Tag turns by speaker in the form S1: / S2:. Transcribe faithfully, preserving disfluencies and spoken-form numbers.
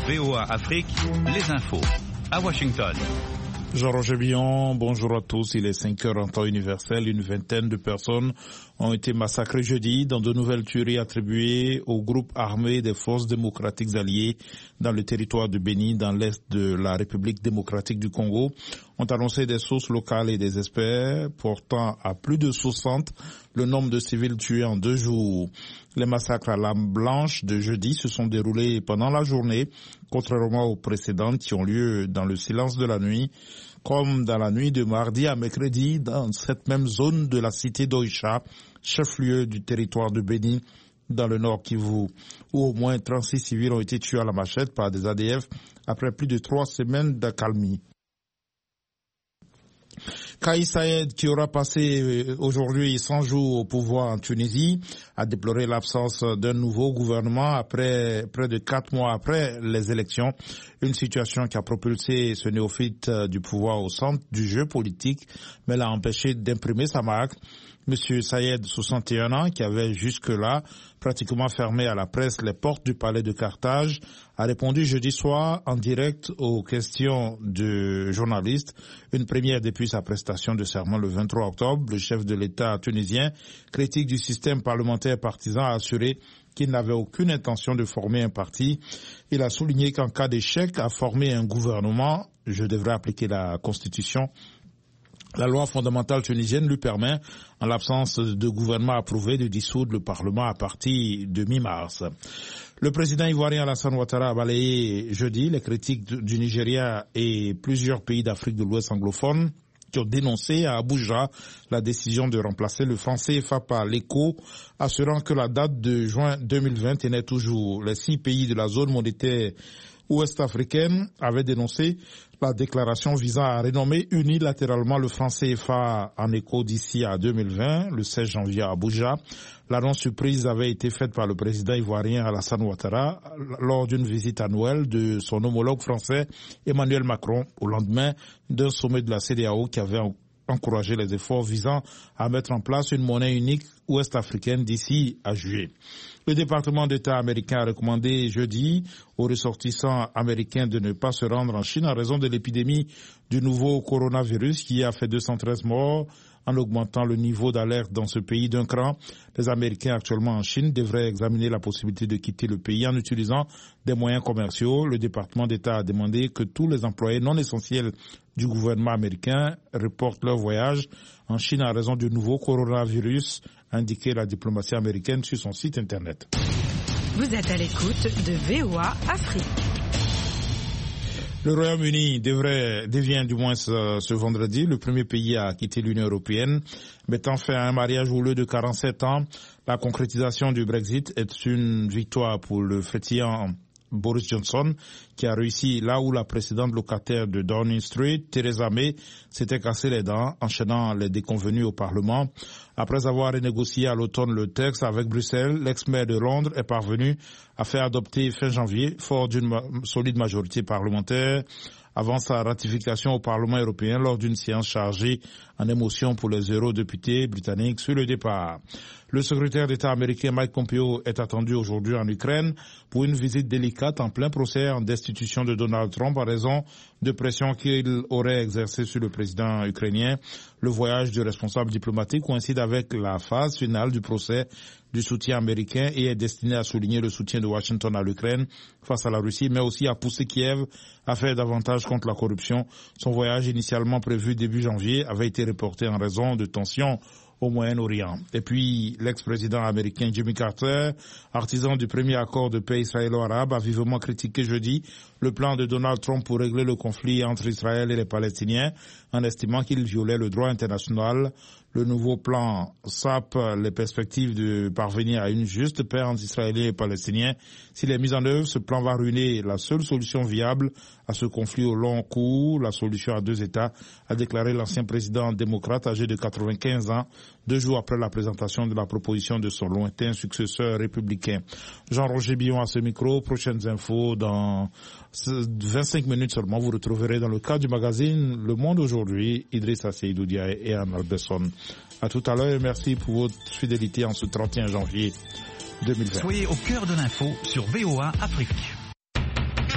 S1: V O A Afrique, les infos. À Washington.
S2: Jean-Roger Billon, bonjour à tous. Il est cinq heures en temps universel. Une vingtaine de personnes ont été massacrées jeudi dans de nouvelles tueries attribuées au groupe armé des forces démocratiques alliées dans le territoire de Béni, dans l'est de la République démocratique du Congo, ont annoncé des sources locales et des experts, portant à plus de soixante le nombre de civils tués en deux jours. Les massacres à l'âme blanche de jeudi se sont déroulés pendant la journée, contrairement aux précédentes qui ont lieu dans le silence de la nuit, comme dans la nuit de mardi à mercredi dans cette même zone de la cité d'Oïcha, chef-lieu du territoire de Béni, dans le nord Kivu, où au moins trente-six civils ont été tués à la machette par des A D F après plus de trois semaines d'accalmie. Kais Saied, qui aura passé aujourd'hui cent jours au pouvoir en Tunisie, a déploré l'absence d'un nouveau gouvernement après près de quatre mois après les élections, une situation qui a propulsé ce néophyte du pouvoir au centre du jeu politique, mais l'a empêché d'imprimer sa marque. Monsieur Saied, soixante et un ans, qui avait jusque-là pratiquement fermé à la presse les portes du palais de Carthage, a répondu jeudi soir en direct aux questions de journalistes, une première depuis sa prestation de serment le vingt-trois octobre. Le chef de l'État tunisien, critique du système parlementaire partisan, a assuré qu'il n'avait aucune intention de former un parti. Il a souligné qu'en cas d'échec à former un gouvernement, je devrais appliquer la Constitution. La loi fondamentale tunisienne lui permet, en l'absence de gouvernement approuvé, de dissoudre le Parlement à partir de mi-mars. Le président ivoirien Alassane Ouattara a balayé jeudi les critiques du Nigeria et plusieurs pays d'Afrique de l'Ouest anglophone qui ont dénoncé à Abuja la décision de remplacer le franc C F A par l'Eco, assurant que la date de juin deux mille vingt tenait toujours. Les six pays de la zone monétaire ouest-africaine avaient dénoncé la déclaration visant à renommer unilatéralement le franc C F A en écho d'ici à deux mille vingt, le seize janvier à Abuja. L'annonce surprise avait été faite par le président ivoirien Alassane Ouattara lors d'une visite annuelle de son homologue français Emmanuel Macron au lendemain d'un sommet de la C E D E A O qui avait encouragé les efforts visant à mettre en place une monnaie unique ouest-africaine d'ici à juillet. Le département d'État américain a recommandé jeudi aux ressortissants américains de ne pas se rendre en Chine en raison de l'épidémie du nouveau coronavirus qui a fait deux cent treize morts en augmentant le niveau d'alerte dans ce pays d'un cran. Les Américains actuellement en Chine devraient examiner la possibilité de quitter le pays en utilisant des moyens commerciaux. Le département d'État a demandé que tous les employés non essentiels du gouvernement américain reportent leur voyage en Chine en raison du nouveau coronavirus, a indiqué la diplomatie américaine sur son site internet.
S3: Vous êtes à l'écoute de V O A Afrique.
S2: Le Royaume-Uni devrait, devient du moins ce, ce vendredi le premier pays à quitter l'Union européenne, mettant fin à un mariage houleux de quarante-sept ans. La concrétisation du Brexit est une victoire pour le frétillant Boris Johnson, qui a réussi là où la précédente locataire de Downing Street, Theresa May, s'était cassé les dents, enchaînant les déconvenues au Parlement. Après avoir renégocié à l'automne le texte avec Bruxelles, l'ex-maire de Londres est parvenu à faire adopter fin janvier, fort d'une ma- solide majorité parlementaire, avant sa ratification au Parlement européen lors d'une séance chargée en émotion pour les eurodéputés britanniques sur le départ. Le secrétaire d'État américain Mike Pompeo est attendu aujourd'hui en Ukraine pour une visite délicate en plein procès en destitution de Donald Trump en raison de pressions qu'il aurait exercées sur le président ukrainien. Le voyage du responsable diplomatique coïncide avec la phase finale du procès du soutien américain et est destiné à souligner le soutien de Washington à l'Ukraine face à la Russie, mais aussi à pousser Kiev à faire davantage contre la corruption. Son voyage initialement prévu début janvier avait été reporté en raison de tensions au Moyen-Orient. Et puis, l'ex-président américain Jimmy Carter, artisan du premier accord de paix israélo-arabe, a vivement critiqué jeudi le plan de Donald Trump pour régler le conflit entre Israël et les Palestiniens, en estimant qu'il violait le droit international. Le nouveau plan sape les perspectives de parvenir à une juste paix entre Israéliens et Palestiniens. S'il est mis en œuvre, ce plan va ruiner la seule solution viable à ce conflit au long cours, la solution à deux États, a déclaré l'ancien président démocrate âgé de quatre-vingt-quinze ans, deux jours après la présentation de la proposition de son lointain successeur républicain. Jean-Roger Billon à ce micro. Prochaines infos dans vingt-cinq minutes seulement. Vous retrouverez dans le cadre du magazine Le Monde aujourd'hui, Idrissa Seydou Diaye et Anne Albesson. À tout à l'heure et merci pour votre fidélité en ce trente et un janvier deux mille vingt.
S1: Soyez au cœur de l'info sur V O A Afrique.